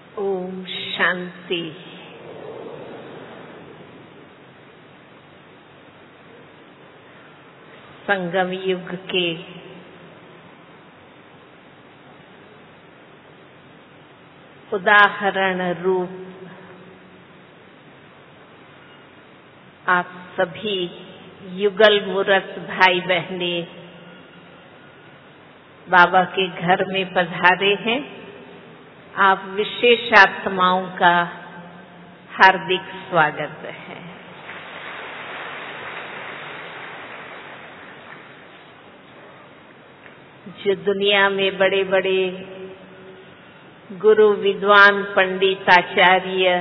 ओम शांति। संगम युग के उदाहरण रूप आप सभी युगल मूरत भाई बहने बाबा के घर में पधारे हैं। आप विशेष आत्माओं का हार्दिक स्वागत है। जो दुनिया में बड़े बड़े गुरु विद्वान पंडित आचार्य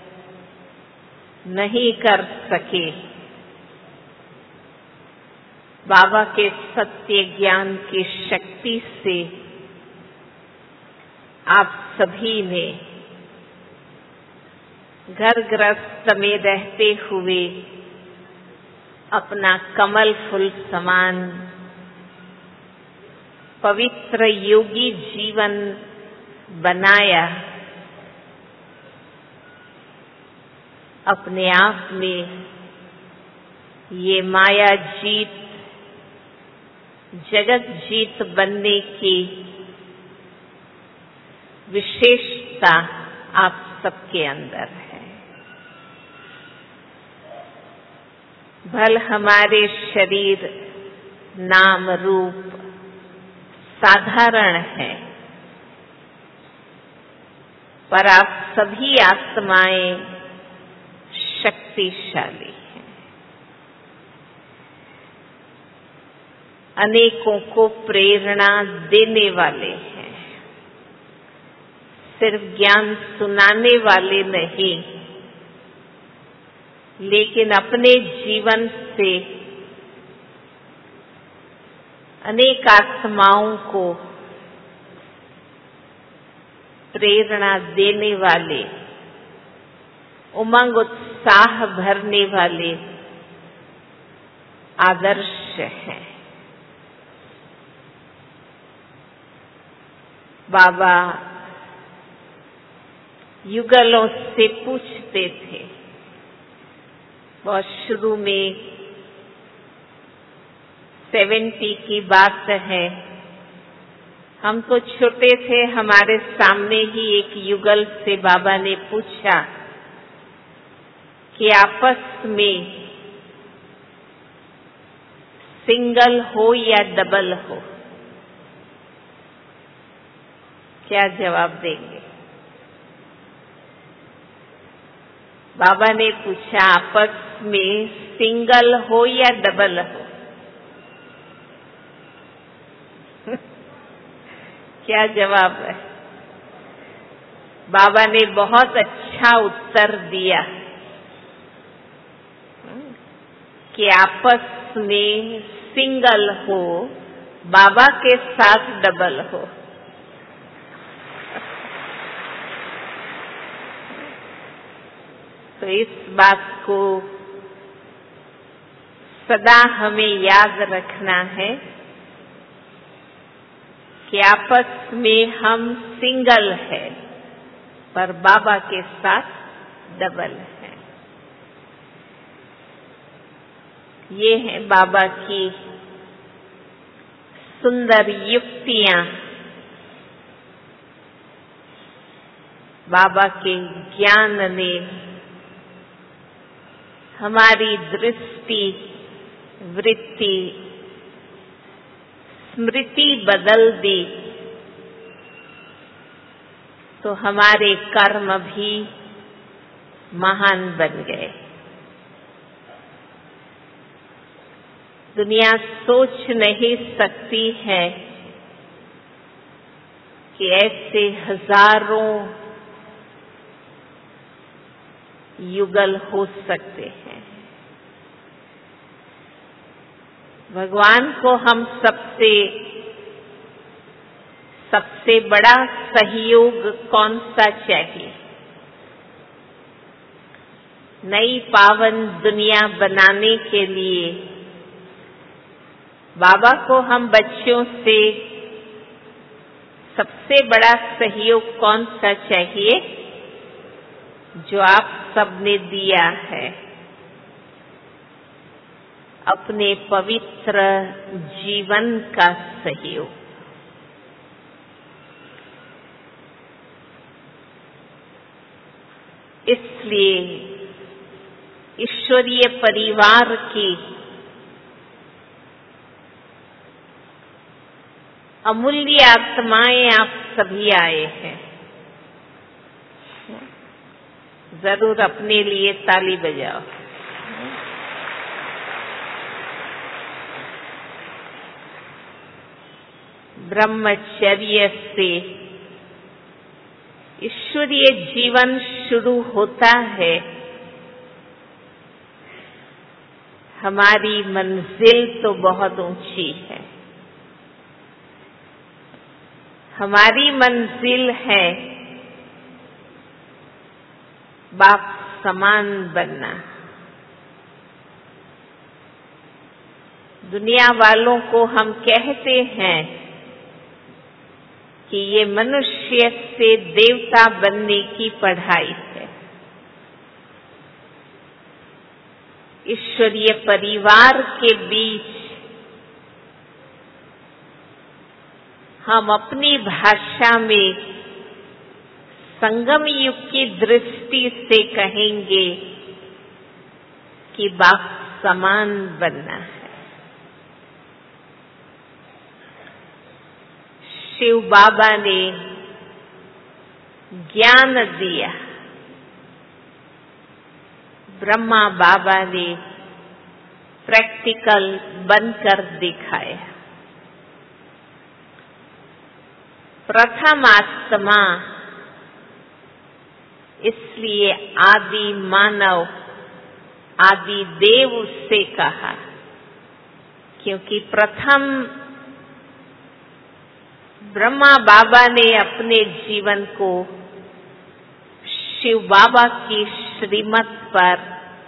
नहीं कर सके, बाबा के सत्य ज्ञान की शक्ति से आप सभी ने घर गृहस्थ में रहते हुए अपना कमल फूल समान पवित्र योगी जीवन बनाया। अपने आप में ये माया जीत जगत जीत बनने की विशेषता आप सबके अंदर है। भल हमारे शरीर नाम रूप साधारण है, पर आप सभी आत्माएं शक्तिशाली हैं। अनेकों को प्रेरणा देने वाले हैं, सिर्फ ज्ञान सुनाने वाले नहीं, लेकिन अपने जीवन से अनेक आत्माओं को प्रेरणा देने वाले, उमंग उत्साह भरने वाले आदर्श हैं। बाबा युगलों से पूछते थे, बहुत शुरू में 70 की बात है, हम तो छोटे थे, हमारे सामने ही एक युगल से बाबा ने पूछा कि आपस में सिंगल हो या डबल हो, क्या जवाब देंगे? बाबा ने पूछा आपस में सिंगल हो या डबल हो? क्या जवाब है? बाबा ने बहुत अच्छा उत्तर दिया कि आपस में सिंगल हो, बाबा के साथ डबल हो। तो इस बात को सदा हमें याद रखना है कि आपस में हम सिंगल है, पर बाबा के साथ डबल है। ये है बाबा की सुंदर युक्तियां, बाबा के ज्ञान ने हमारी दृष्टि, वृत्ति, स्मृति बदल दी, तो हमारे कर्म भी महान बन गए। दुनिया सोच नहीं सकती है कि ऐसे हजारों युगल हो सकते हैं। भगवान को हम सबसे बड़ा सहयोग कौन सा चाहिए? नई पावन दुनिया बनाने के लिए बाबा को हम बच्चों से सबसे बड़ा सहयोग कौन सा चाहिए? जो आप सबने दिया है, अपने पवित्र जीवन का सहयोग। इसलिए ईश्वरीय परिवार की अमूल्य आत्माएं आप सभी आए हैं। जरूर अपने लिए ताली बजाओ। ब्रह्मचर्य से ईश्वरीय जीवन शुरू होता है। हमारी मंजिल तो बहुत ऊंची है। हमारी मंजिल है बाप समान बनना। दुनिया वालों को हम कहते हैं कि ये मनुष्य से देवता बनने की पढ़ाई है। ईश्वरीय परिवार के बीच हम अपनी भाषा में संगम युग की दृष्टि से कहेंगे कि बाप समान बनना है। शिव बाबा ने ज्ञान दिया, ब्रह्मा बाबा ने प्रैक्टिकल बनकर दिखाया। प्रथम आत्मा इसलिए आदि मानव, आदि देव उससे कहा, क्योंकि प्रथम ब्रह्मा बाबा ने अपने जीवन को शिव बाबा की श्रीमत पर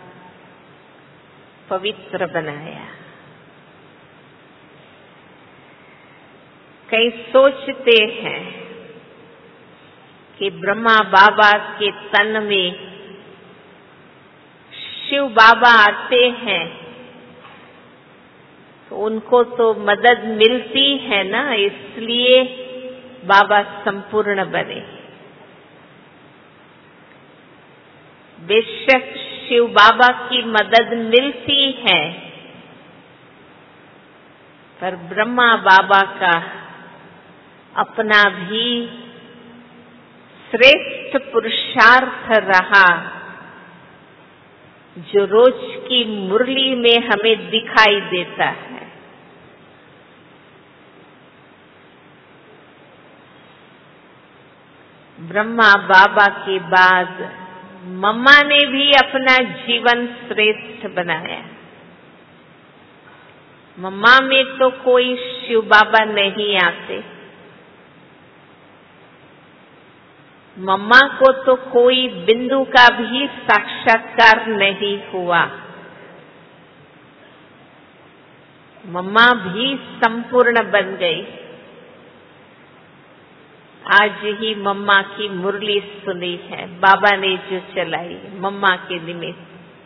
पवित्र बनाया। कई सोचते हैं कि ब्रह्मा बाबा के तन में शिव बाबा आते हैं तो उनको तो मदद मिलती है ना, इसलिए बाबा संपूर्ण बने। बेशक शिव बाबा की मदद मिलती है, पर ब्रह्मा बाबा का अपना भी श्रेष्ठ पुरुषार्थ रहा, जो रोज की मुरली में हमें दिखाई देता है। ब्रह्मा बाबा के बाद मम्मा ने भी अपना जीवन श्रेष्ठ बनाया। मम्मा में तो कोई शिव बाबा नहीं आते, मम्मा को तो कोई बिंदु का भी साक्षात्कार नहीं हुआ। मम्मा भी संपूर्ण बन गई। आज ही मम्मा की मुरली सुनी है, बाबा ने जो चलाई मम्मा के निमित्त।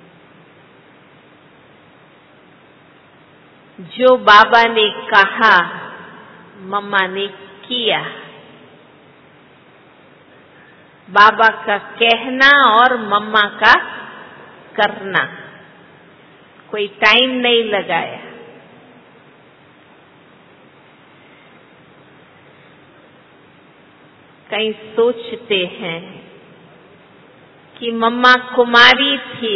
जो बाबा ने कहा मम्मा ने किया। बाबा का कहना और मम्मा का करना, कोई टाइम नहीं लगाया। कई सोचते हैं कि मम्मा कुमारी थी,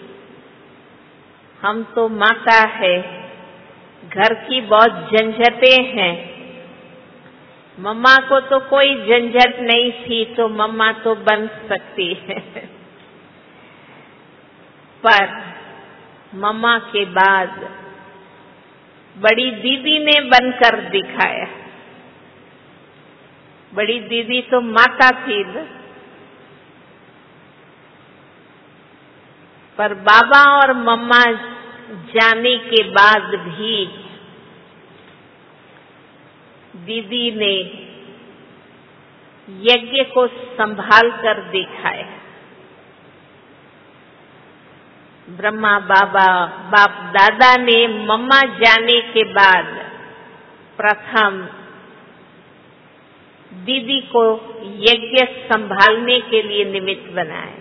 हम तो माता है, घर की बहुत झंझटें हैं, मम्मा को तो कोई झंझट नहीं थी तो मम्मा तो बन सकती है। पर मम्मा के बाद बड़ी दीदी ने बनकर दिखाया। बड़ी दीदी तो माता थी न, पर बाबा और मम्मा जाने के बाद भी दीदी ने यज्ञ को संभाल कर दिखाया। ब्रह्मा बाबा बाप दादा ने मम्मा जाने के बाद प्रथम दीदी को यज्ञ संभालने के लिए निमित्त बनाया।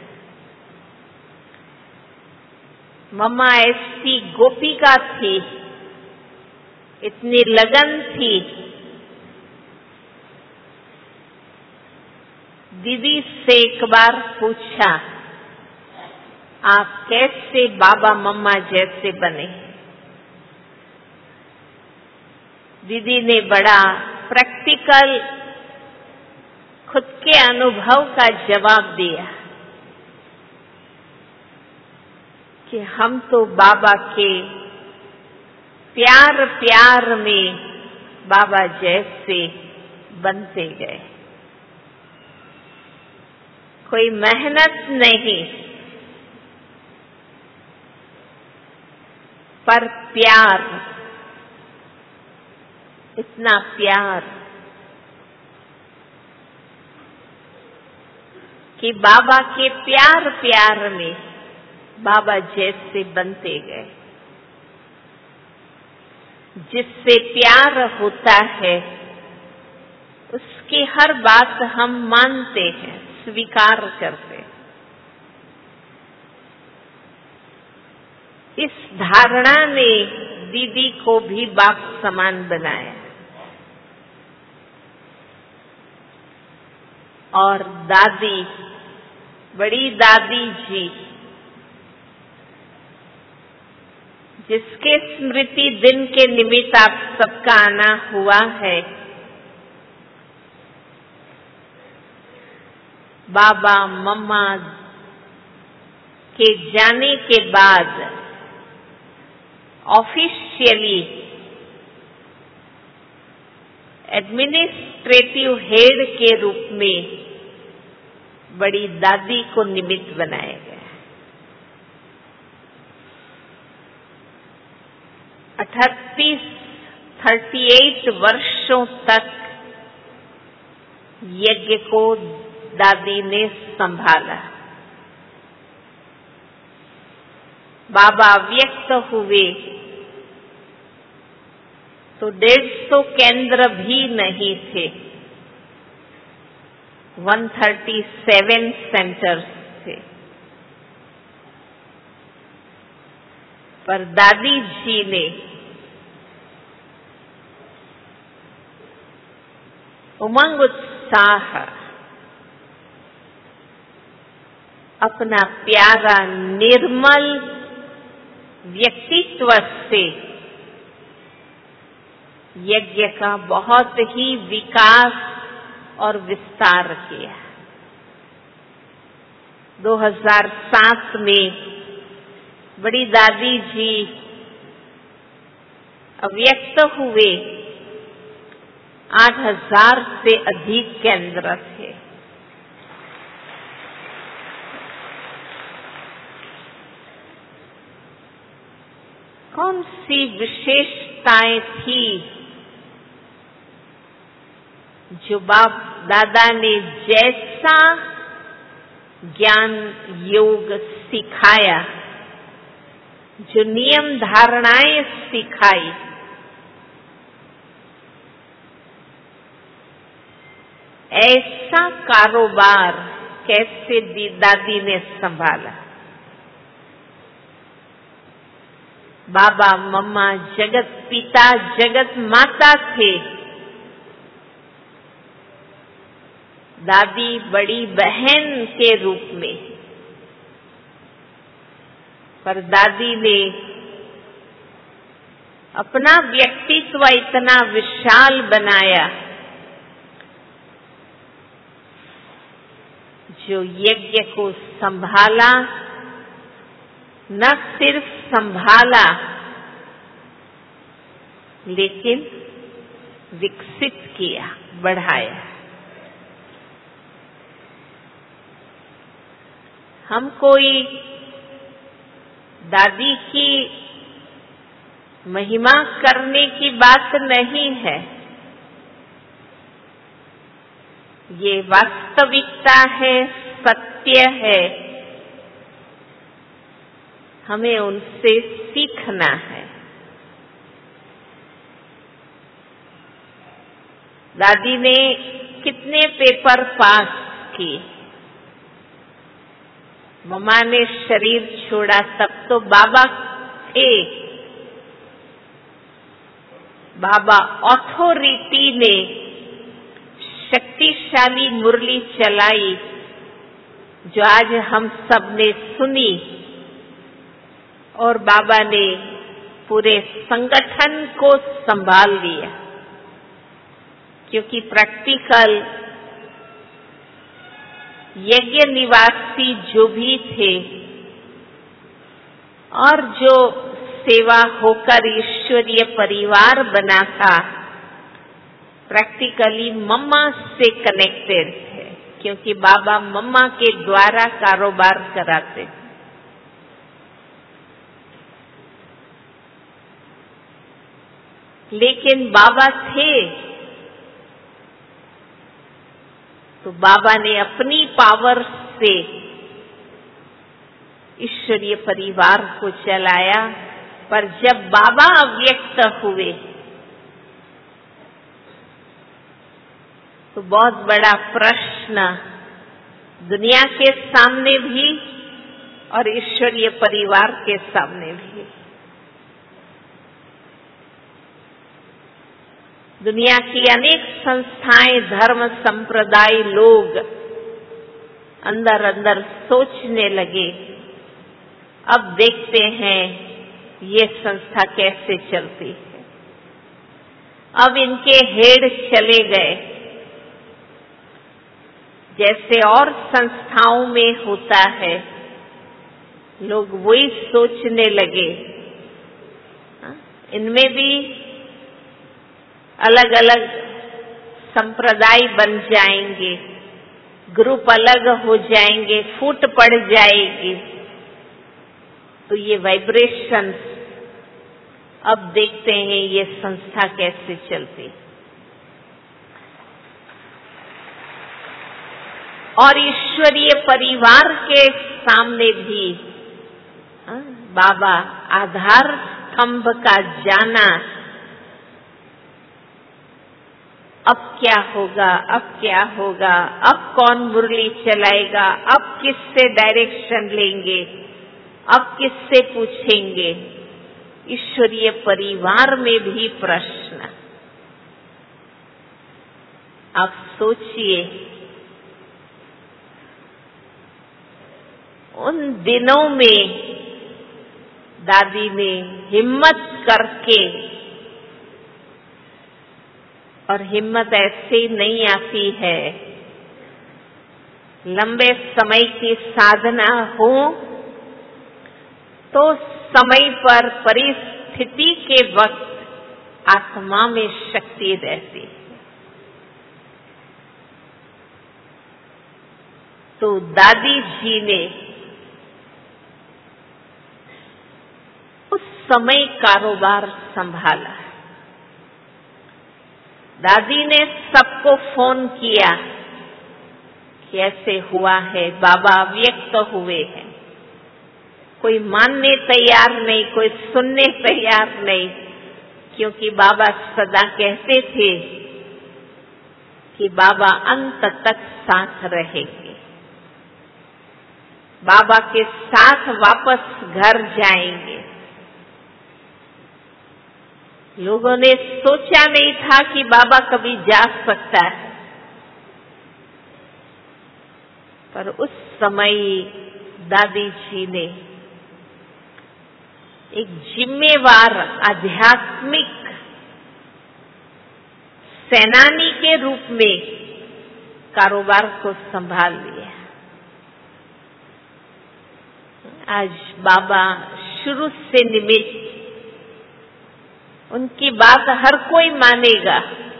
मम्मा ऐसी गोपिका थी, इतनी लगन थी। दीदी से एक बार पूछा, आप कैसे बाबा मम्मा जैसे बने? दीदी ने बड़ा प्रैक्टिकल खुद के अनुभव का जवाब दिया कि हम तो बाबा के प्यार प्यार में बाबा जैसे बनते गए। कोई मेहनत नहीं, पर प्यार, इतना प्यार कि बाबा के प्यार प्यार में बाबा जैसे बनते गए। जिससे प्यार होता है उसकी हर बात हम मानते हैं, स्वीकार करते हैं। इस धारणा ने दीदी को भी बाप समान बनाया। और दादी, बड़ी दादी जी, जिसके स्मृति दिन के निमित्त आप सबका आना हुआ है, बाबा मम्मा के जाने के बाद ऑफिशियली एडमिनिस्ट्रेटिव हेड के रूप में बड़ी दादी को निमित्त बनाया गया। 38 वर्षों तक यज्ञ को दादी ने संभाला। बाबा व्यक्त हुए तो 150 केंद्र भी नहीं थे, 137 सेंटर्स थे। पर दादी जी ने उमंग उत्साह, अपना प्यारा निर्मल व्यक्तित्व से यज्ञ का बहुत ही विकास और विस्तार किया। 2007 में बड़ी दादी जी अव्यक्त हुए, 8000 से अधिक केंद्र थे। कौन सी विशेषताएं थी जो बाप दादा ने जैसा ज्ञान योग सिखाया, जो नियम धारणाएं सिखाई, ऐसा कारोबार कैसे दादी ने संभाला? बाबा मम्मा जगत पिता जगत माता थे, दादी बड़ी बहन के रूप में। पर दादी ने अपना व्यक्तित्व इतना विशाल बनाया जो यज्ञ को संभाला, न सिर्फ संभाला लेकिन विकसित किया, बढ़ाया। हम कोई दादी की महिमा करने की बात नहीं है, ये वास्तविकता है, सत्य है। हमें उनसे सीखना है। दादी ने कितने पेपर पास किए। मम्मा ने शरीर छोड़ा तब तो बाबा थे। बाबा अथॉरिटी ने शक्तिशाली मुरली चलाई जो आज हम सब ने सुनी, और बाबा ने पूरे संगठन को संभाल लिया, क्योंकि प्रैक्टिकल यज्ञ निवासी जो भी थे और जो सेवा होकर ईश्वरीय परिवार बना था, प्रैक्टिकली मम्मा से कनेक्टेड थे, क्योंकि बाबा मम्मा के द्वारा कारोबार कराते थे। लेकिन बाबा थे तो बाबा ने अपनी पावर से ईश्वरीय परिवार को चलाया। पर जब बाबा अव्यक्त हुए तो बहुत बड़ा प्रश्न दुनिया के सामने भी और ईश्वरीय परिवार के सामने भी। दुनिया की अनेक संस्थाएं, धर्म, संप्रदाय, लोग अंदर अंदर सोचने लगे, अब देखते हैं ये संस्था कैसे चलती है। अब इनके हेड चले गए, जैसे और संस्थाओं में होता है। लोग वही सोचने लगे, इनमें भी अलग अलग संप्रदाय बन जाएंगे, ग्रुप अलग हो जाएंगे, फूट पड़ जाएगी। तो ये वाइब्रेशंस, अब देखते हैं ये संस्था कैसे चलती। और ईश्वरीय परिवार के सामने भी बाबा आधार स्तंभ का जाना, अब क्या होगा, अब क्या होगा, अब कौन मुरली चलाएगा, अब किससे डायरेक्शन लेंगे, अब किससे पूछेंगे। ईश्वरीय परिवार में भी प्रश्न। आप सोचिए, उन दिनों में दादी ने हिम्मत करके, और हिम्मत ऐसे नहीं आती है, लंबे समय की साधना हो तो समय पर परिस्थिति के वक्त आत्मा में शक्ति रहती है। तो दादी जी ने उस समय कारोबार संभाला। दादी ने सबको फोन किया कि ऐसे हुआ है, बाबा अव्यक्त हुए हैं। कोई मानने तैयार नहीं, कोई सुनने तैयार नहीं, क्योंकि बाबा सदा कहते थे कि बाबा अंत तक साथ रहेंगे, बाबा के साथ वापस घर जाएंगे। लोगों ने सोचा नहीं था कि बाबा कभी जा सकता है, पर उस समय दादी जी ने एक जिम्मेवार आध्यात्मिक सेनानी के रूप में कारोबार को संभाल लिया। आज बाबा शुरू से निमित्त, उनकी बात हर कोई मानेगा,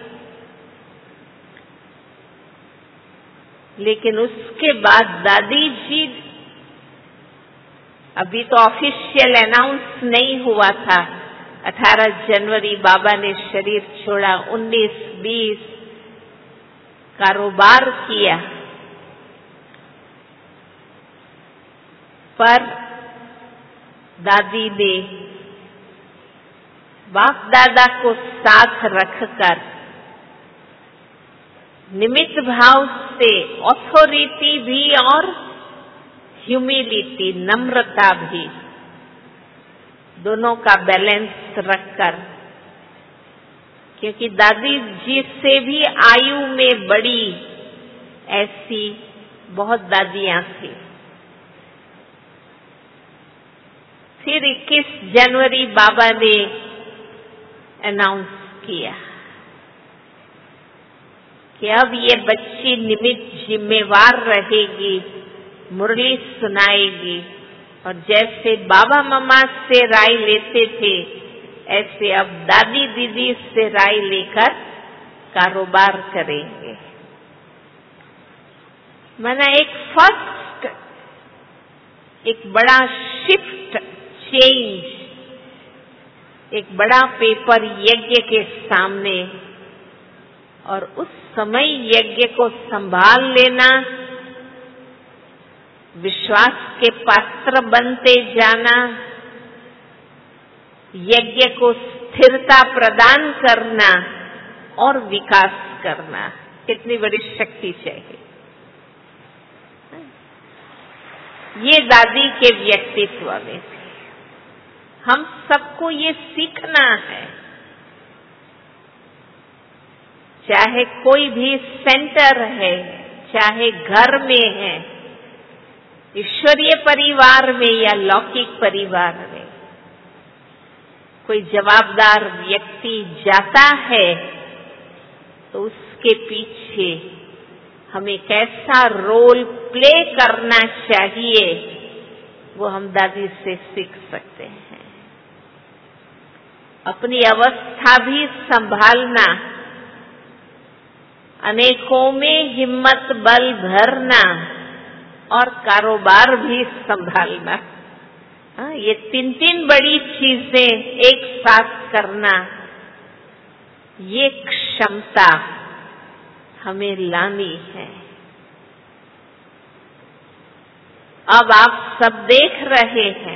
लेकिन उसके बाद दादी जी, अभी तो ऑफिशियल अनाउंस नहीं हुआ था, 18 जनवरी बाबा ने शरीर छोड़ा, 19, 20 कारोबार किया, पर दादी ने बाप दादा को साथ रखकर निमित्त भाव से ऑथोरिटी भी और ह्यूमिलिटी, नम्रता भी, दोनों का बैलेंस रखकर, क्योंकि दादी जी से भी आयु में बड़ी ऐसी बहुत दादियां थी। फिर 21 जनवरी बाबा ने अनाउंस किया कि अब ये बच्ची निमित्त जिम्मेवार रहेगी, मुरली सुनाएगी, और जैसे बाबा मम्मा से राय लेते थे ऐसे अब दादी दीदी से राय लेकर कारोबार करेंगे। मैंने एक फर्स्ट, एक बड़ा शिफ्ट, चेंज, एक बड़ा पेपर यज्ञ के सामने, और उस समय यज्ञ को संभाल लेना, विश्वास के पात्र बनते जाना, यज्ञ को स्थिरता प्रदान करना और विकास करना, कितनी बड़ी शक्ति चाहिए। ये दादी के व्यक्तित्व में थे। हम सबको ये सीखना है, चाहे कोई भी सेंटर है, चाहे घर में है, ईश्वरीय परिवार में या लौकिक परिवार में, कोई जवाबदार व्यक्ति जाता है तो उसके पीछे हमें कैसा रोल प्ले करना चाहिए वो हम दादी से सीख सकते हैं। अपनी अवस्था भी संभालना, अनेकों में हिम्मत बल भरना और कारोबार भी संभालना, ये तीन बड़ी चीजें एक साथ करना, ये क्षमता हमें लानी है। अब आप सब देख रहे हैं,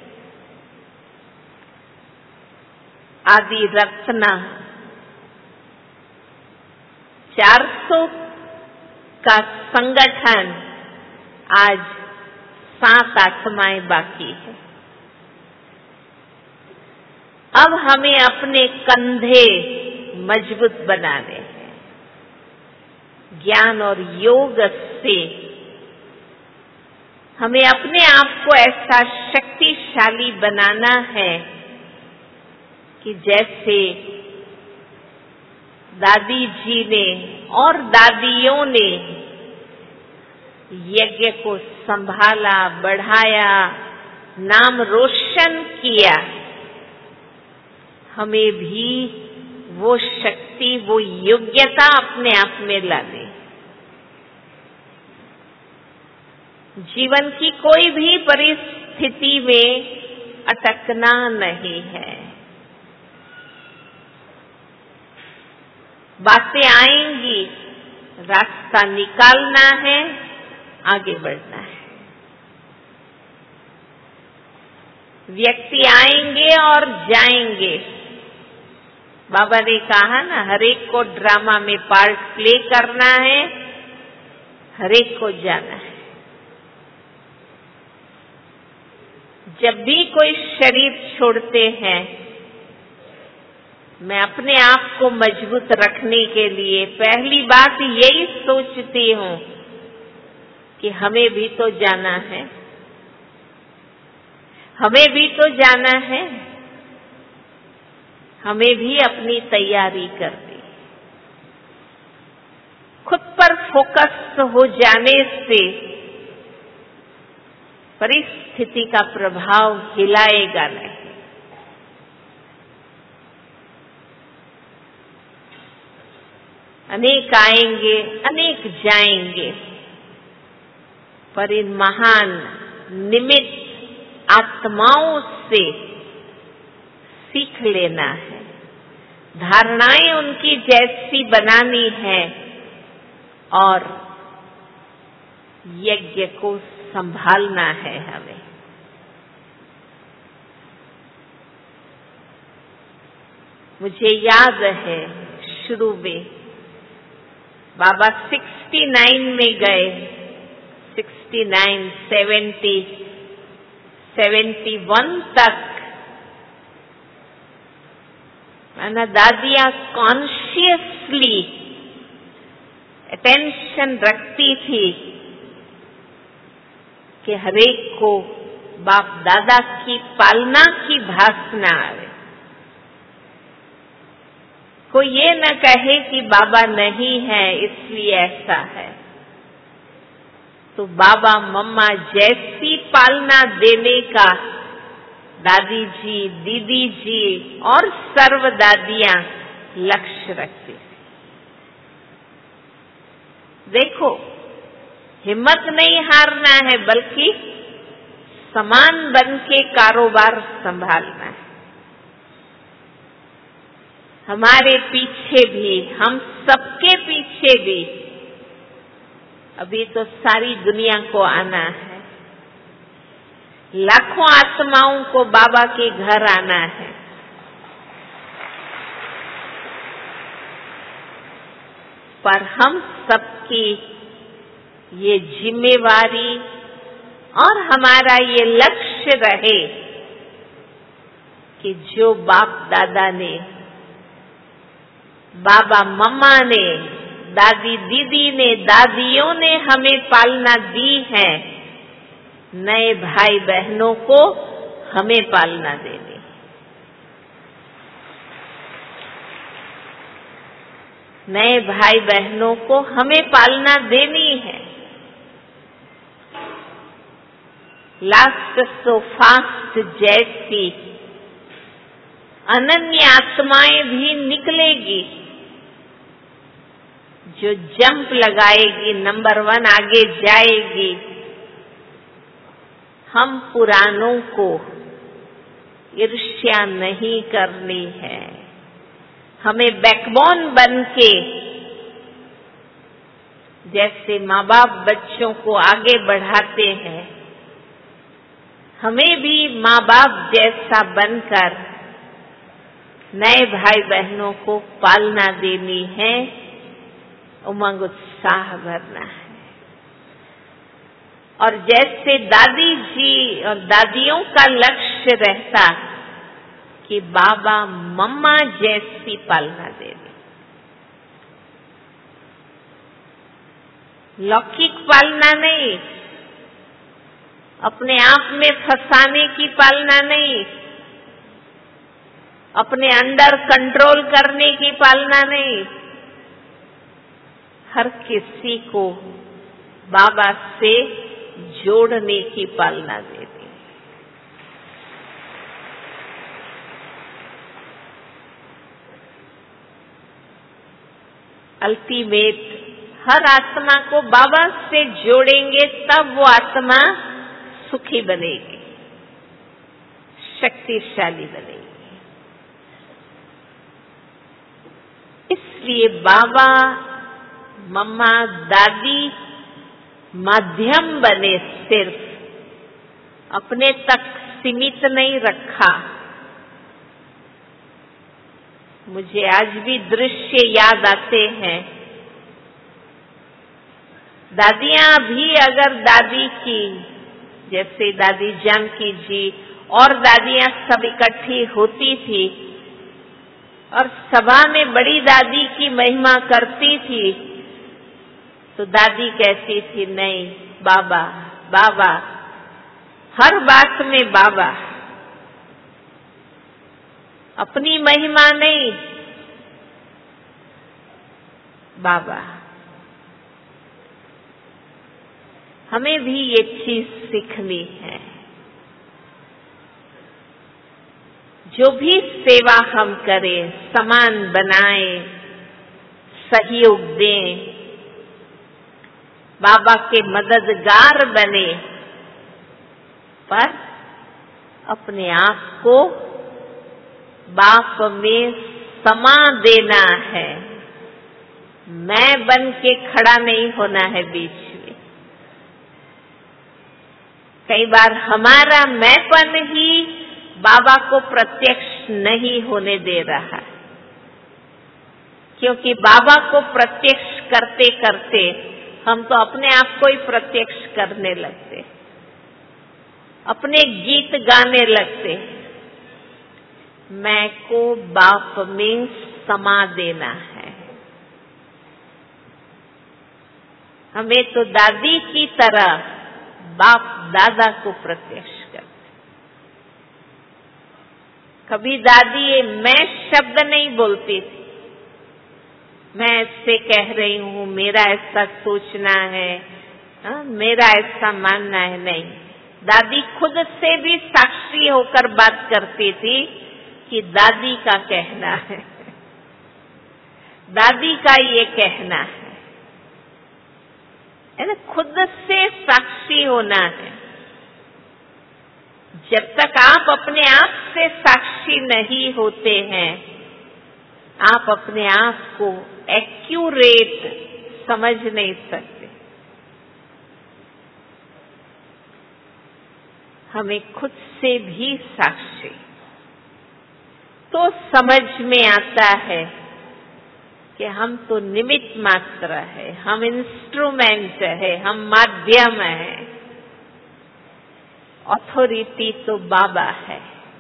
आदि रत्ना 400 का संगठन आज 7 आत्माएं बाकी है। अब हमें अपने कंधे मजबूत बनाने हैं, ज्ञान और योग से हमें अपने आप को ऐसा शक्तिशाली बनाना है कि जैसे दादी जी ने और दादियों ने यज्ञ को संभाला, बढ़ाया, नाम रोशन किया, हमें भी वो शक्ति, वो योग्यता अपने आप में लानी। जीवन की कोई भी परिस्थिति में अटकना नहीं है। बातें आएंगी, रास्ता निकालना है, आगे बढ़ना है। व्यक्ति आएंगे और जाएंगे। बाबा ने कहा ना, हरेक को ड्रामा में पार्ट प्ले करना है, हरेक को जाना है। जब भी कोई शरीर छोड़ते हैं, मैं अपने आप को मजबूत रखने के लिए पहली बात यही सोचती हूँ कि हमें भी तो जाना है, हमें भी तो जाना है, हमें भी अपनी तैयारी करनी। खुद पर फोकस हो जाने से परिस्थिति का प्रभाव हिलाएगा नहीं। अनेक आएंगे, अनेक जाएंगे, पर इन महान निमित्त आत्माओं से सीख लेना है। धारणाएं उनकी जैसी बनानी है और यज्ञ को संभालना है हमें। मुझे याद है शुरू में बाबा 69 में गए, 69, 70, 71 तक माना दादियां कॉन्शियसली अटेंशन रखती थी कि हरेक को बाप दादा की पालना की भासना आवे। कोई ये न कहे कि बाबा नहीं है इसलिए ऐसा है। तो बाबा मम्मा जैसी पालना देने का दादी जी, दीदी जी और सर्व दादियां लक्ष्य रखती थी। देखो, हिम्मत नहीं हारना है, बल्कि समान बन के कारोबार संभालना है। हमारे पीछे भी, हम सबके पीछे भी अभी तो सारी दुनिया को आना है। लाखों आत्माओं को बाबा के घर आना है। पर हम सबकी ये जिम्मेवारी और हमारा ये लक्ष्य रहे कि जो बाप दादा ने, बाबा मम्मा ने, दादी दीदी ने, दादियों ने हमें पालना दी है, नए भाई बहनों को हमें पालना देनी। नए भाई बहनों को हमें पालना देनी है। लास्ट सो फास्ट जैसी अनन्य आत्माएं भी निकलेगी जो जंप लगाएगी, नंबर 1 आगे जाएगी। हम पुरानों को ईर्ष्या नहीं करनी है। हमें बैकबोन बन के, जैसे माँ बाप बच्चों को आगे बढ़ाते हैं, हमें भी माँ बाप जैसा बनकर नए भाई बहनों को पालना देनी है, उमंग उत्साह भरना है। और जैसे दादी जी और दादियों का लक्ष्य रहता कि बाबा मम्मा जैसी पालना देनी, लौकिक पालना नहीं, अपने आप में फंसाने की पालना नहीं, अपने अंडर कंट्रोल करने की पालना नहीं, हर किसी को बाबा से जोड़ने की पालना देनी। अल्टीमेट हर आत्मा को बाबा से जोड़ेंगे तब वो आत्मा सुखी बनेगी, शक्तिशाली बनेगी। इसलिए बाबा मम्मा दादी माध्यम बने, सिर्फ अपने तक सीमित नहीं रखा। मुझे आज भी दृश्य याद आते हैं। दादियां भी अगर दादी की, जैसे दादी जानकी जी और दादियां सब इकट्ठी होती थी और सभा में बड़ी दादी की महिमा करती थी, तो दादी कहती थी, नहीं बाबा बाबा, हर बात में बाबा, अपनी महिमा नहीं, बाबा। हमें भी ये चीज सीखनी है। जो भी सेवा हम करें, समान बनाएं, सहयोग दें, बाबा के मददगार बने, पर अपने आप को बाप में समा देना है। मैं बन के खड़ा नहीं होना है बीच में। कई बार हमारा मैंपन ही बाबा को प्रत्यक्ष नहीं होने दे रहा, क्योंकि बाबा को प्रत्यक्ष करते करते हम तो अपने आप को ही प्रत्यक्ष करने लगते, अपने गीत गाने लगते। मैं को बाप में समा देना है। हमें तो दादी की तरह बाप दादा को प्रत्यक्ष करते। कभी दादी ये मैं शब्द नहीं बोलती थी, मैं इससे कह रही हूं, मेरा ऐसा सोचना है, मेरा ऐसा मानना है, नहीं। दादी खुद से भी साक्षी होकर बात करती थी कि दादी का कहना है, दादी का ये कहना है ना। खुद से साक्षी होना है। जब तक आप अपने आप से साक्षी नहीं होते हैं, आप अपने आप को एक्यूरेट समझ नहीं सकते। हमें खुद से भी साक्षी तो समझ में आता है कि हम तो निमित्त मात्र है, हम इंस्ट्रूमेंट है, हम माध्यम है। अथॉरिटी तो बाबा है।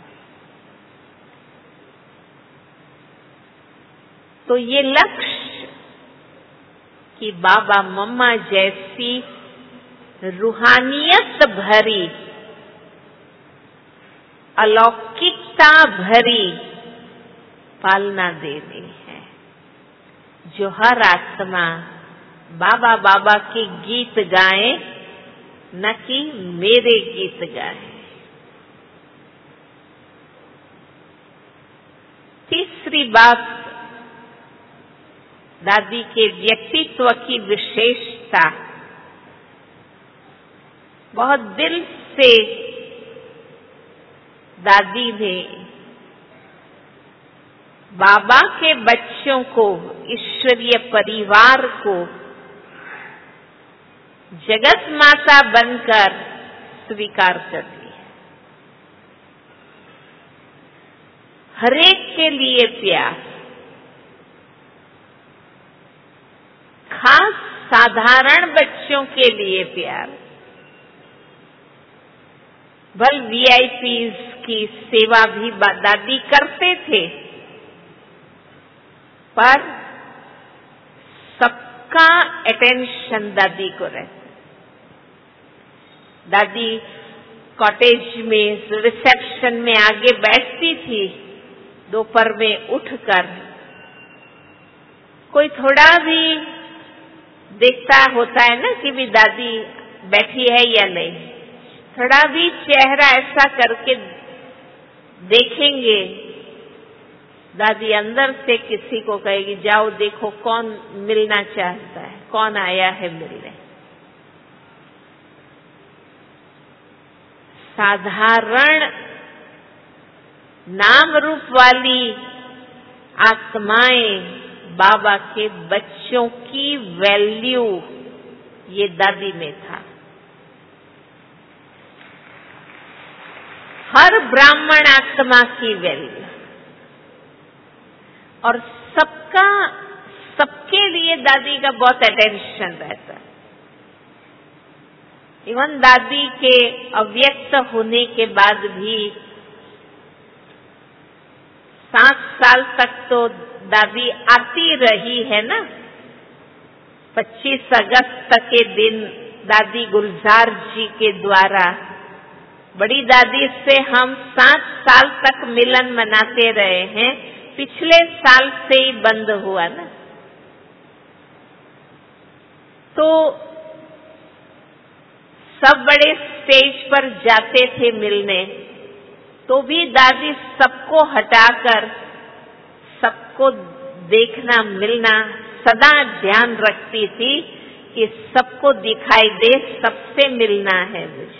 तो ये लक्ष्य कि बाबा मम्मा जैसी रूहानियत भरी, अलौकिकता भरी पालना देनी है, जो हर आत्मा बाबा बाबा के गीत गाए, न कि मेरे गीत गाए। तीसरी बात, दादी के व्यक्तित्व की विशेषता, बहुत दिल से दादी ने बाबा के बच्चों को, ईश्वरीय परिवार को जगत माता बनकर स्वीकार कर लिया। हरेक के लिए प्यार, खास साधारण बच्चों के लिए प्यार। भल वीआईपीज की सेवा भी दादी करते थे, पर सबका अटेंशन दादी को रहता। दादी कॉटेज में रिसेप्शन में आगे बैठती थी, दोपहर में उठकर कोई थोड़ा भी देखता होता है ना कि भी दादी बैठी है या नहीं, थोड़ा भी चेहरा ऐसा करके देखेंगे, दादी अंदर से किसी को कहेगी, जाओ देखो कौन मिलना चाहता है, कौन आया है मिलने। साधारण नाम रूप वाली आत्माएं बाबा के बच्चों की वैल्यू, ये दादी में था। हर ब्राह्मण आत्मा की वैल्यू, और सबके लिए दादी का बहुत अटेंशन रहता है। इवन दादी के अव्यक्त होने के बाद भी 7 साल तक तो दादी आती रही है ना। 25 अगस्त के दिन दादी गुलजार जी के द्वारा, बड़ी दादी से हम 7 साल तक मिलन मनाते रहे हैं, पिछले साल से ही बंद हुआ ना। तो सब बड़े स्टेज पर जाते थे मिलने, तो भी दादी सबको हटाकर सबको देखना, मिलना सदा ध्यान रखती थी कि सबको दिखाई दे, सबसे मिलना है मुझे।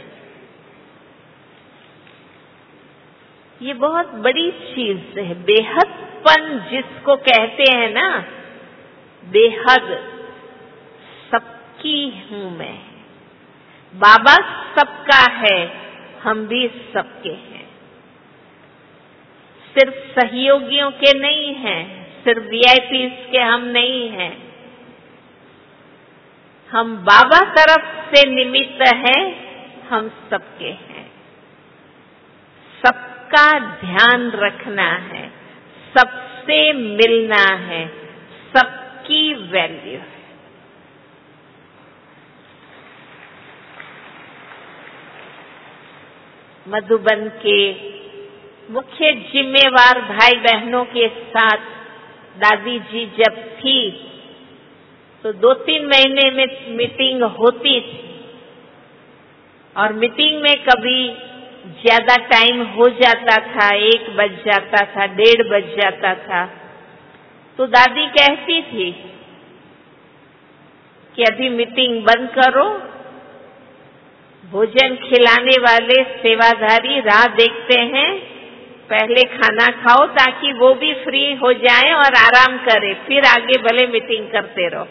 ये बहुत बड़ी चीज है, बेहदपन जिसको कहते हैं ना, बेहद सबकी हूं मैं। बाबा सबका है, हम भी सबके हैं। सिर्फ सहयोगियों के नहीं हैं, सिर्फ वीआईपीज के हम नहीं हैं। हम बाबा तरफ से निमित्त हैं, हम सबके हैं। सबका ध्यान रखना है, सबसे मिलना है, सबकी वैल्यू है। मधुबन के मुख्य जिम्मेवार भाई बहनों के साथ दादी जी जब थी तो 2-3 महीने में मीटिंग होती थी, और मीटिंग में कभी ज्यादा टाइम हो जाता था, 1 बज जाता था, 1:30 बज जाता था। तो दादी कहती थी कि अभी मीटिंग बंद करो, भोजन खिलाने वाले सेवाधारी राह देखते हैं, पहले खाना खाओ ताकि वो भी फ्री हो जाएं और आराम करें, फिर आगे भले मीटिंग करते रहो।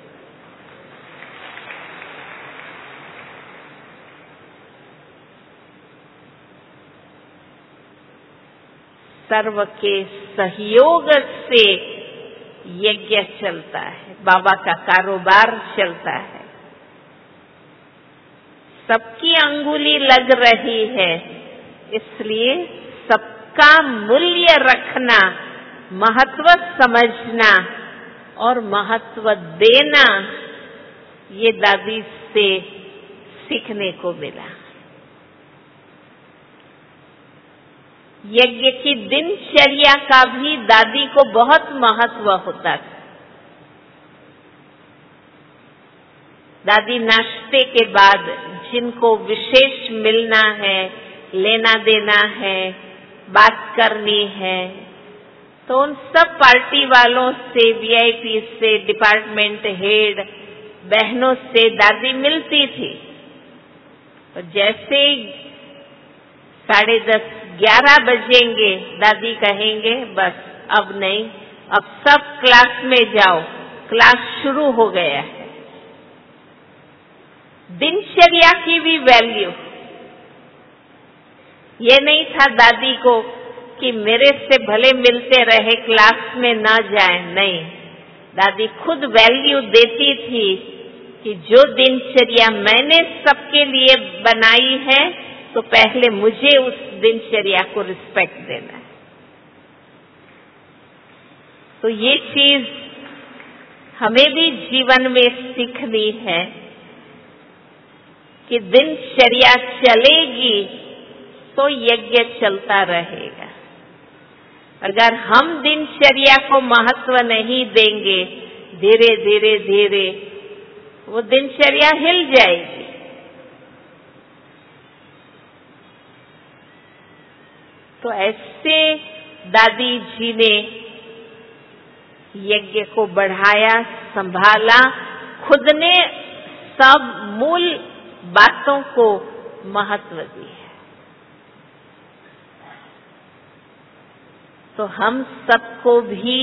सर्व के सहयोग से यज्ञ चलता है, बाबा का कारोबार चलता है। सबकी अंगुली लग रही है, इसलिए सबका मूल्य रखना, महत्व समझना और महत्व देना, ये दादी से सीखने को मिला। यज्ञ की दिनचर्या का भी दादी को बहुत महत्व होता था। दादी नाश्ते के बाद जिनको विशेष मिलना है, लेना देना है, बात करनी है, तो उन सब पार्टी वालों से, वीआईपी से, डिपार्टमेंट हेड बहनों से दादी मिलती थी। तो जैसे 10:30-11 बजेंगे, दादी कहेंगे बस अब नहीं, अब सब क्लास में जाओ, क्लास शुरू हो गया है। दिनचर्या की भी वैल्यू, ये नहीं था दादी को कि मेरे से भले मिलते रहे, क्लास में ना जाए, नहीं, दादी खुद वैल्यू देती थी कि जो दिनचर्या मैंने सबके लिए बनाई है, तो पहले मुझे उस दिनचर्या को रिस्पेक्ट देना है। तो ये चीज हमें भी जीवन में सीखनी है कि दिनचर्या चलेगी तो यज्ञ चलता रहेगा। अगर हम दिनचर्या को महत्व नहीं देंगे, धीरे धीरे धीरे वो दिनचर्या हिल जाएगी। तो ऐसे दादी जी ने यज्ञ को बढ़ाया, संभाला, खुद ने सब मूल बातों को महत्व दिया। तो हम सबको भी,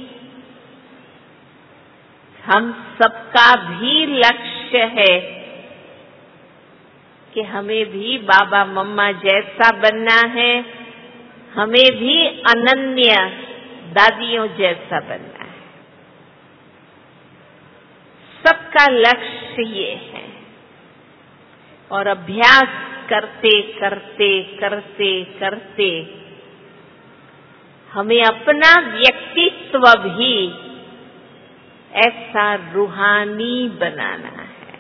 हम सबका भी लक्ष्य है कि हमें भी बाबा मम्मा जैसा बनना है, हमें भी अनन्य दादियों जैसा बनना है। सबका लक्ष्य ये है। और अभ्यास करते करते करते करते हमें अपना व्यक्तित्व भी ऐसा रूहानी बनाना है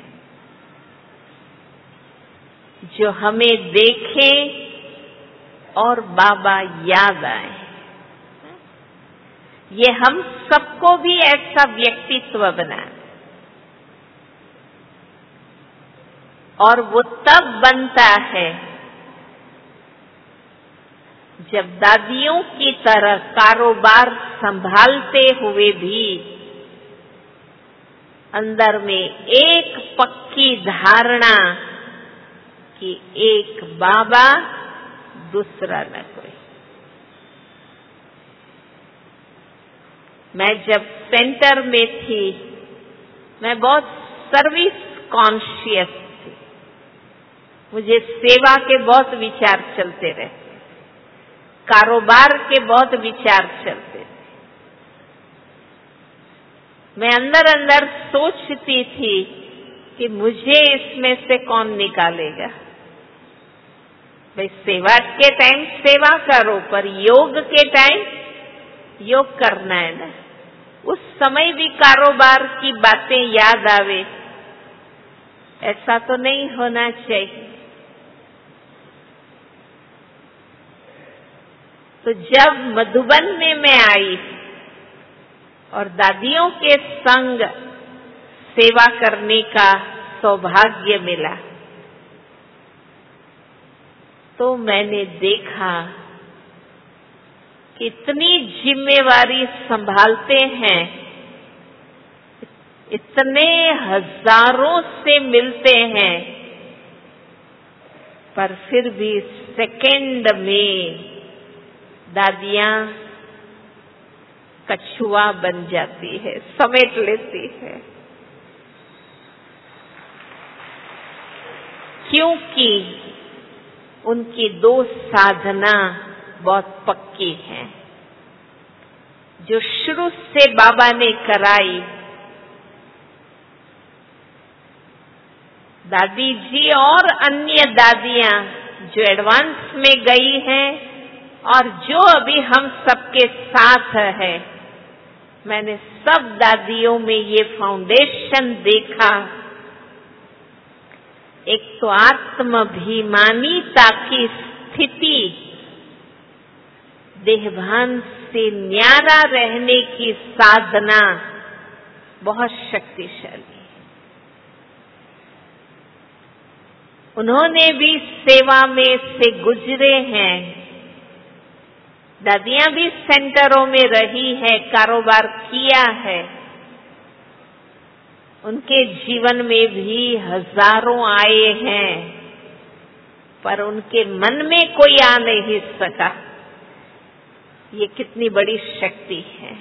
जो हमें देखे और बाबा याद आए। ये हम सबको भी ऐसा व्यक्तित्व बनाना, और वो तब बनता है जब दादियों की तरह कारोबार संभालते हुए भी अंदर में एक पक्की धारणा कि एक बाबा, दूसरा न कोई। मैं जब सेंटर में थी, मैं बहुत सर्विस कॉन्शियस थी। मुझे सेवा के बहुत विचार चलते रहे, कारोबार के बहुत विचार चलते थे। मैं अंदर अंदर सोचती थी कि मुझे इसमें से कौन निकालेगा। भाई सेवा के टाइम सेवा करो, पर योग के टाइम योग करना है ना। उस समय भी कारोबार की बातें याद आवे, ऐसा तो नहीं होना चाहिए। तो जब मधुबन में मैं आई और दादियों के संग सेवा करने का सौभाग्य मिला, तो मैंने देखा कि इतनी जिम्मेवारी संभालते हैं, इतने हजारों से मिलते हैं, पर फिर भी सेकंड में दादियां कछुआ बन जाती है, समेट लेती है। क्योंकि उनकी दो साधना बहुत पक्की है, जो शुरू से बाबा ने कराई। दादी जी और अन्य दादियां जो एडवांस में गई हैं और जो अभी हम सबके साथ है, मैंने सब दादियों में ये फाउंडेशन देखा। एक तो आत्माभिमानीता की स्थिति, देहभान से न्यारा रहने की साधना बहुत शक्तिशाली है। उन्होंने भी सेवा में से गुजरे हैं। दादियां भी सेंटरों में रही है, कारोबार किया है। उनके जीवन में भी हजारों आए हैं, पर उनके मन में कोई आ नहीं सका। ये कितनी बड़ी शक्ति है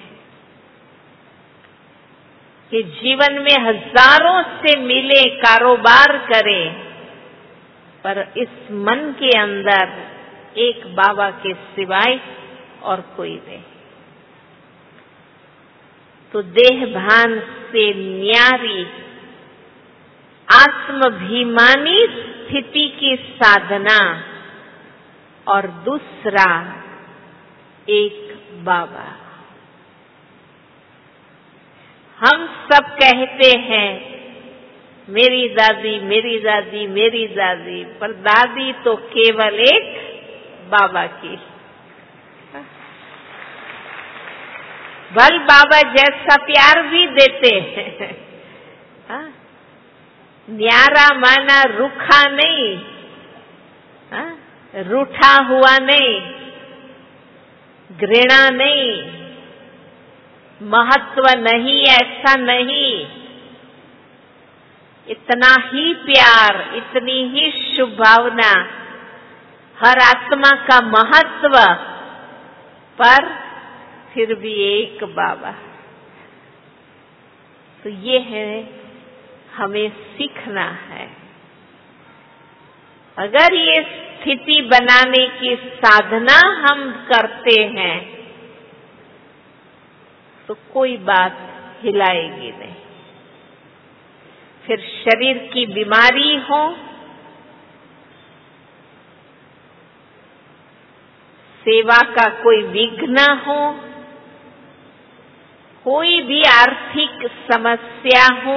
कि जीवन में हजारों से मिले, कारोबार करें, पर इस मन के अंदर एक बाबा के सिवाय और कोई नहीं। तो देहभान से न्यारी आत्माभिमानी स्थिति की साधना, और दूसरा एक बाबा। हम सब कहते हैं मेरी दादी, मेरी दादी, मेरी दादी, पर दादी तो केवल एक बाबा की। भल बाबा जैसा प्यार भी देते हैं, न्यारा माना रूखा नहीं, रूठा हुआ नहीं, घृणा नहीं, महत्व नहीं, ऐसा नहीं। इतना ही प्यार, इतनी ही शुभ भावना, हर आत्मा का महत्व, पर फिर भी एक बाबा। तो ये है, हमें सीखना है। अगर ये स्थिति बनाने की साधना हम करते हैं, तो कोई बात हिलाएगी नहीं। फिर शरीर की बीमारी हो, सेवा का कोई विघ्न हो, कोई भी आर्थिक समस्या हो,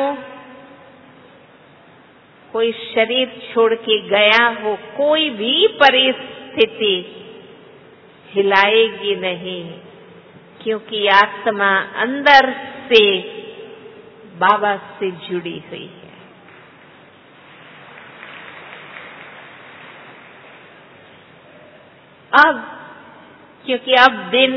कोई शरीर छोड़ के गया हो, कोई भी परिस्थिति हिलाएगी नहीं, क्योंकि आत्मा अंदर से बाबा से जुड़ी हुई है। अब क्योंकि अब दिन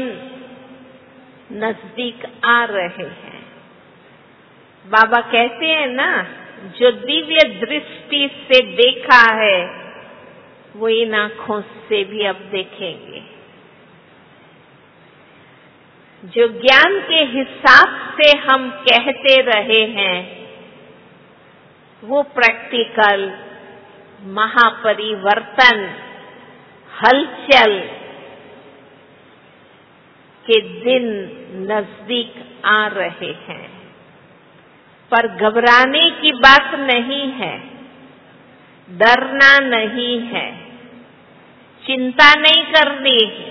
नजदीक आ रहे हैं, बाबा कहते हैं ना, जो दिव्य दृष्टि से देखा है वो इन आंखों से भी अब देखेंगे। जो ज्ञान के हिसाब से हम कहते रहे हैं, वो प्रैक्टिकल महापरिवर्तन, हलचल के दिन नजदीक आ रहे हैं। पर घबराने की बात नहीं है, डरना नहीं है, चिंता नहीं करनी है।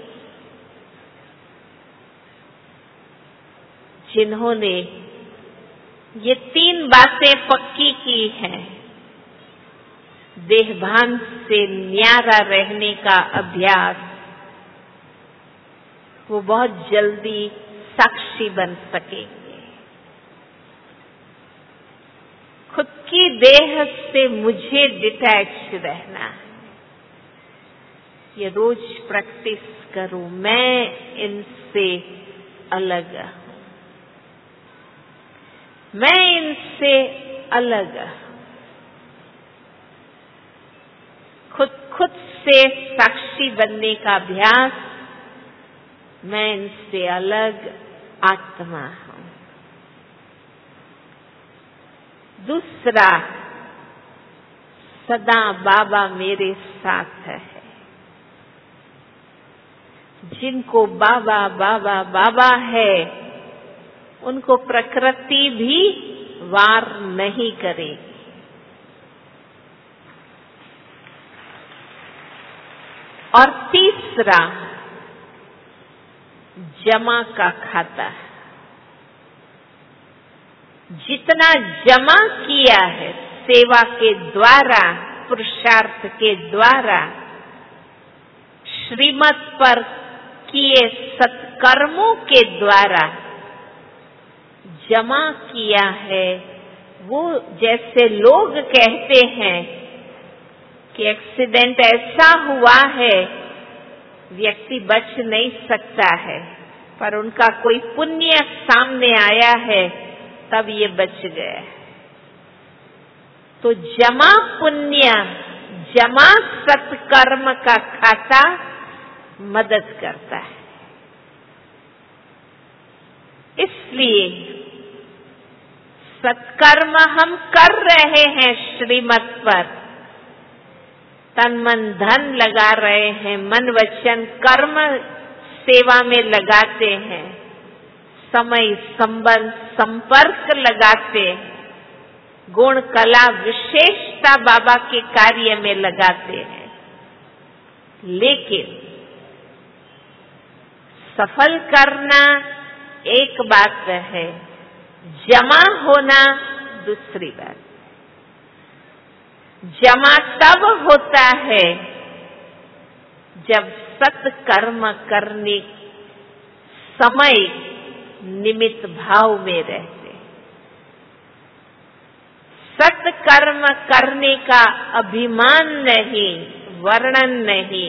जिन्होंने ये 3 बातें पक्की की हैं, देहभान से न्यारा रहने का अभ्यास, वो बहुत जल्दी साक्षी बन सकेंगे। खुद की देह से मुझे डिटैच रहना है। ये रोज प्रैक्टिस करूं, मैं इनसे अलग हूं, मैं इनसे अलग हूं। खुद से साक्षी बनने का अभ्यास, मैं इनसे अलग आत्मा हूं। दूसरा, सदा बाबा मेरे साथ है। जिनको बाबा बाबा बाबा है, उनको प्रकृति भी वार नहीं करेगी। और तीसरा, जमा का खाता। जितना जमा किया है सेवा के द्वारा, पुरुषार्थ के द्वारा, श्रीमत पर किए सत्कर्मों के द्वारा जमा किया है, वो जैसे लोग कहते हैं कि एक्सीडेंट ऐसा हुआ है, व्यक्ति बच नहीं सकता है, पर उनका कोई पुण्य सामने आया है, तब ये बच गया। तो जमा पुण्य, जमा सत्कर्म का खाता मदद करता है। इसलिए सत्कर्म हम कर रहे हैं, श्रीमत पर तन मन धन लगा रहे हैं, मन वचन कर्म सेवा में लगाते हैं, समय संबंध संपर्क लगाते हैं, गुण कला विशेषता बाबा के कार्य में लगाते हैं। लेकिन सफल करना एक बात है, जमा होना दूसरी बात। जमा तब होता है जब सत्कर्म करने समय निमित्त भाव में रहते। सत्कर्म करने का अभिमान नहीं, वर्णन नहीं,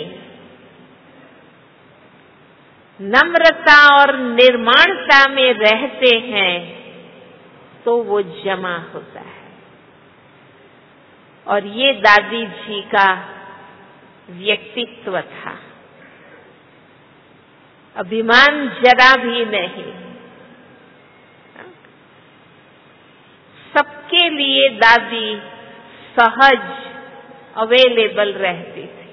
नम्रता और निर्माणता में रहते हैं, तो वो जमा होता है। और ये दादी जी का व्यक्तित्व था, अभिमान जरा भी नहीं। सबके लिए दादी सहज अवेलेबल रहती थी।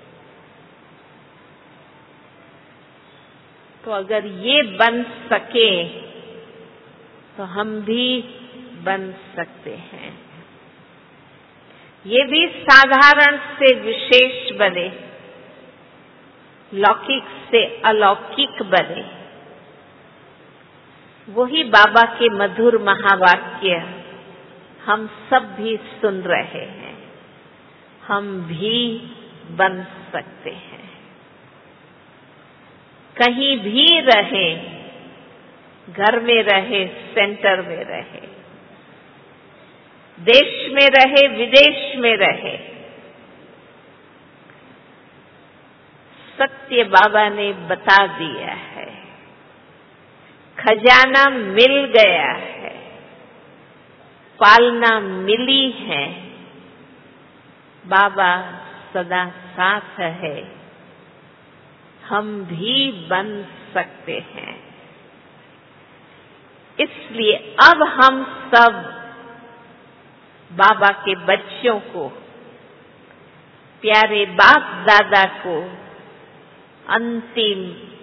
तो अगर ये बन सके तो हम भी बन सकते हैं। ये भी साधारण से विशेष बने, लौकिक से अलौकिक बने। वही बाबा के मधुर महावाक्य हम सब भी सुन रहे हैं, हम भी बन सकते हैं। कहीं भी रहे, घर में रहे, सेंटर में रहे, देश में रहे, विदेश में रहे, सत्य बाबा ने बता दिया है, खजाना मिल गया है, पालना मिली है, बाबा सदा साथ है, हम भी बन सकते हैं। इसलिए अब हम सब बाबा के बच्चों को, प्यारे बाप दादा को अंतिम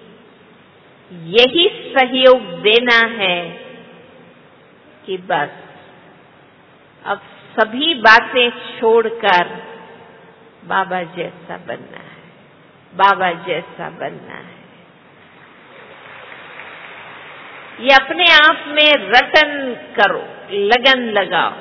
यही सहयोग देना है कि बस अब सभी बातें छोड़कर बाबा जैसा बनना है, बाबा जैसा बनना है। ये अपने आप में रटन करो, लगन लगाओ।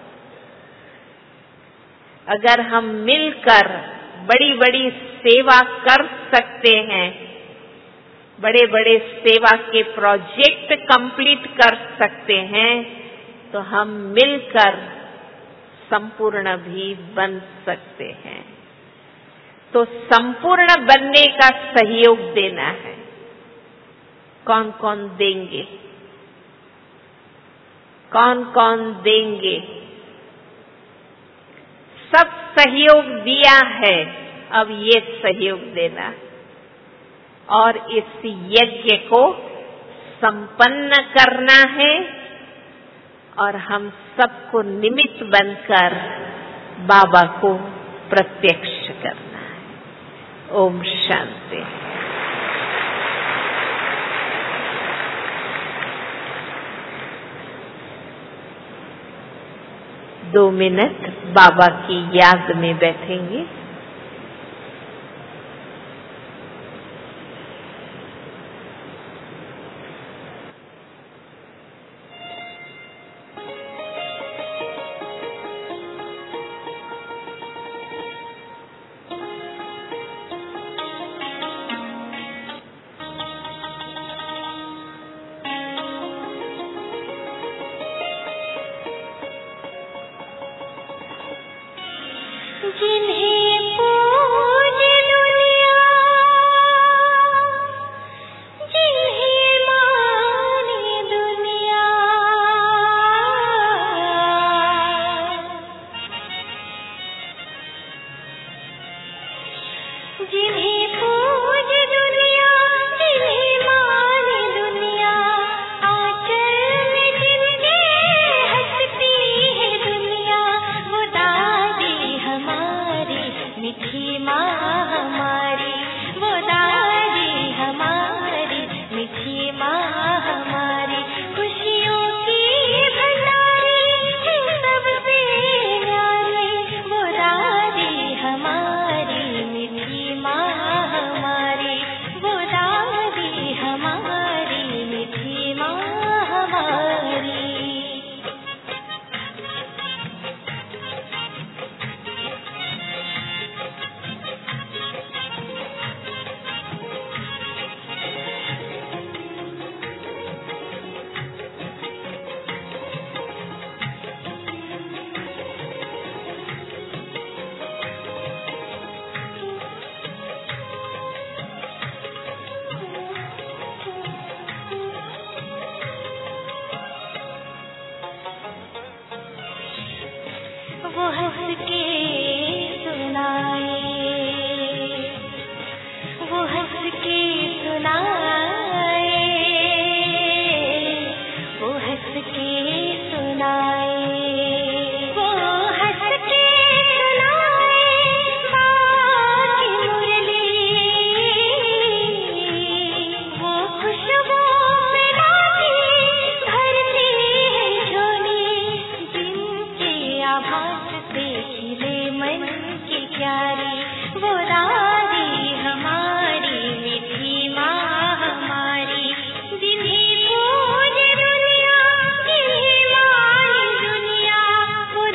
अगर हम मिलकर बड़ी बड़ी सेवा कर सकते हैं, बड़े बड़े सेवा के प्रोजेक्ट कंप्लीट कर सकते हैं, तो हम मिलकर संपूर्ण भी बन सकते हैं। तो संपूर्ण बनने का सहयोग देना है। कौन कौन देंगे? कौन कौन देंगे? सब सहयोग दिया है, अब ये सहयोग देना और इस यज्ञ को संपन्न करना है और हम सबको निमित्त बनकर बाबा को प्रत्यक्ष करना है। ओम शांति। दो मिनट बाबा की याद में बैठेंगे।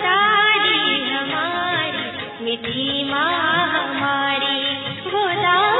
मीठी माँ हमारी वो